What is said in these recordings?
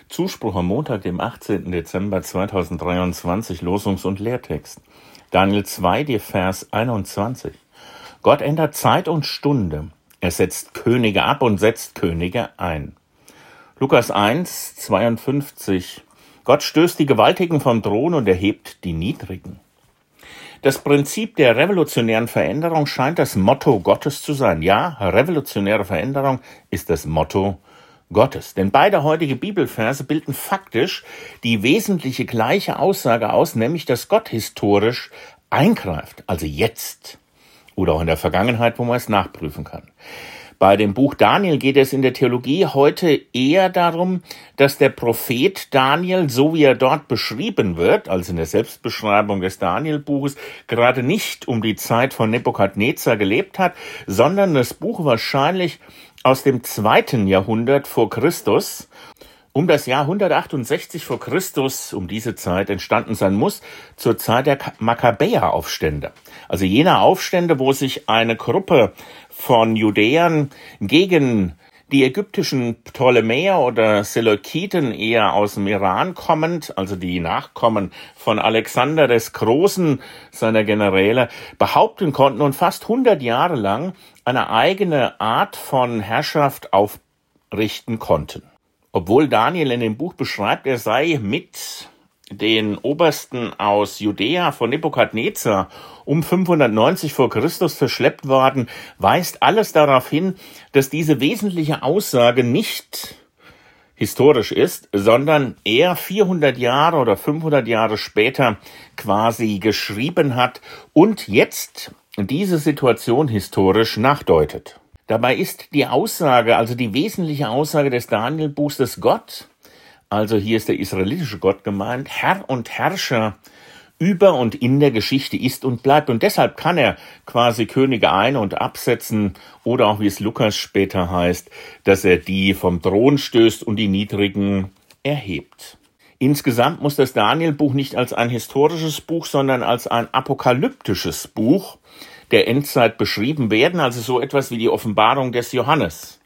Zuspruch am Montag, dem 18. Dezember 2023, Losungs- und Lehrtext. Daniel 2, der Vers 21. Gott ändert Zeit und Stunde. Er setzt Könige ab und setzt Könige ein. Lukas 1, 52. Gott stößt die Gewaltigen vom Thron und erhebt die Niedrigen. Das Prinzip der revolutionären Veränderung scheint das Motto Gottes zu sein. Ja, revolutionäre Veränderung ist das Motto Gottes. Denn beide heutige Bibelverse bilden faktisch die wesentliche gleiche Aussage aus, nämlich dass Gott historisch eingreift, also jetzt oder auch in der Vergangenheit, wo man es nachprüfen kann. Bei dem Buch Daniel geht es in der Theologie heute eher darum, dass der Prophet Daniel, so wie er dort beschrieben wird, also in der Selbstbeschreibung des Daniel-Buches, gerade nicht um die Zeit von Nebukadnezar gelebt hat, sondern das Buch wahrscheinlich aus dem 2. Jahrhundert vor Christus, um das Jahr 168 vor Christus, um diese Zeit entstanden sein muss, zur Zeit der Makkabäer-Aufstände. Also jener Aufstände, wo sich eine Gruppe von Judäern gegen die ägyptischen Ptolemäer oder Seleukiden, eher aus dem Iran kommend, also die Nachkommen von Alexander des Großen, seiner Generäle, behaupten konnten und fast 100 Jahre lang eine eigene Art von Herrschaft aufrichten konnten. Obwohl Daniel in dem Buch beschreibt, er sei mit den Obersten aus Judäa von Nebukadnezar um 590 vor Christus verschleppt worden, weist alles darauf hin, dass diese wesentliche Aussage nicht historisch ist, sondern er 400 Jahre oder 500 Jahre später quasi geschrieben hat und jetzt diese Situation historisch nachdeutet. Dabei ist die Aussage, also die wesentliche Aussage des Daniel-Buchs, dass Gott, also hier ist der israelitische Gott gemeint, Herr und Herrscher über und in der Geschichte ist und bleibt. Und deshalb kann er quasi Könige ein- und absetzen oder auch, wie es Lukas später heißt, dass er die vom Thron stößt und die Niedrigen erhebt. Insgesamt muss das Daniel-Buch nicht als ein historisches Buch, sondern als ein apokalyptisches Buch der Endzeit beschrieben werden, also so etwas wie die Offenbarung des Johannes.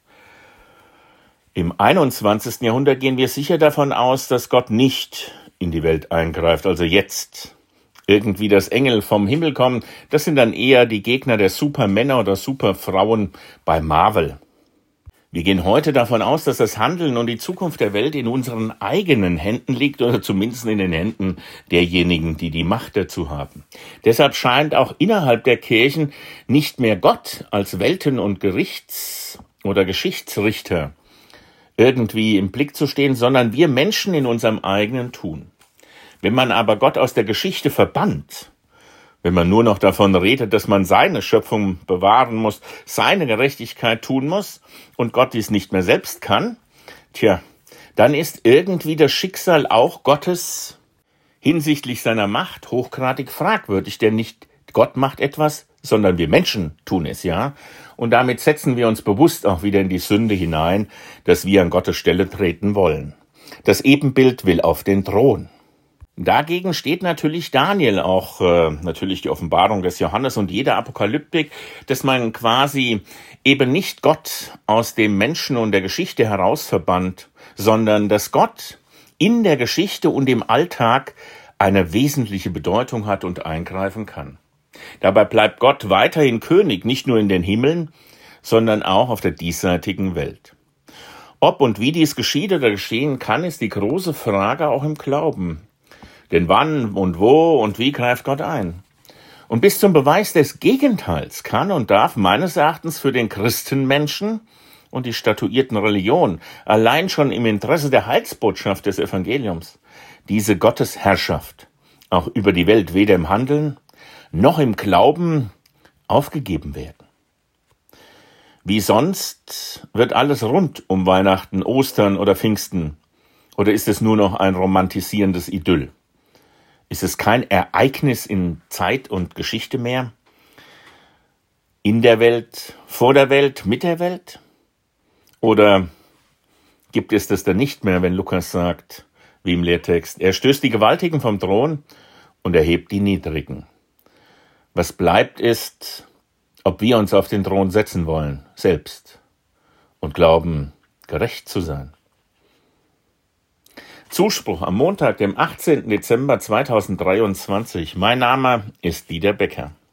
Im 21. Jahrhundert gehen wir sicher davon aus, dass Gott nicht in die Welt eingreift, also jetzt irgendwie das Engel vom Himmel kommen. Das sind dann eher die Gegner der Supermänner oder Superfrauen bei Marvel. Wir gehen heute davon aus, dass das Handeln und die Zukunft der Welt in unseren eigenen Händen liegt oder zumindest in den Händen derjenigen, die die Macht dazu haben. Deshalb scheint auch innerhalb der Kirchen nicht mehr Gott als Welten- und Gerichts- oder Geschichtsrichter irgendwie im Blick zu stehen, sondern wir Menschen in unserem eigenen Tun. Wenn man aber Gott aus der Geschichte verbannt, wenn man nur noch davon redet, dass man seine Schöpfung bewahren muss, seine Gerechtigkeit tun muss und Gott dies nicht mehr selbst kann, dann ist irgendwie das Schicksal auch Gottes hinsichtlich seiner Macht hochgradig fragwürdig, denn nicht Gott macht etwas, sondern wir Menschen tun es, ja. Und damit setzen wir uns bewusst auch wieder in die Sünde hinein, dass wir an Gottes Stelle treten wollen. Das Ebenbild will auf den Thron. Dagegen steht natürlich Daniel, auch natürlich die Offenbarung des Johannes und jede Apokalyptik, dass man quasi eben nicht Gott aus dem Menschen und der Geschichte heraus verbannt, sondern dass Gott in der Geschichte und im Alltag eine wesentliche Bedeutung hat und eingreifen kann. Dabei bleibt Gott weiterhin König, nicht nur in den Himmeln, sondern auch auf der diesseitigen Welt. Ob und wie dies geschieht oder geschehen kann, ist die große Frage auch im Glauben. Denn wann und wo und wie greift Gott ein? Und bis zum Beweis des Gegenteils kann und darf meines Erachtens für den Christenmenschen und die statuierten Religionen allein schon im Interesse der Heilsbotschaft des Evangeliums diese Gottesherrschaft auch über die Welt weder im Handeln noch im Glauben aufgegeben werden. Wie sonst wird alles rund um Weihnachten, Ostern oder Pfingsten? Oder ist es nur noch ein romantisierendes Idyll? Ist es kein Ereignis in Zeit und Geschichte mehr? In der Welt, vor der Welt, mit der Welt? Oder gibt es das dann nicht mehr, wenn Lukas sagt, wie im Lehrtext, er stößt die Gewaltigen vom Thron und erhebt die Niedrigen? Was bleibt ist, ob wir uns auf den Thron setzen wollen, selbst, und glauben, gerecht zu sein. Zuspruch am Montag, dem 18. Dezember 2023. Mein Name ist Dieter Becker.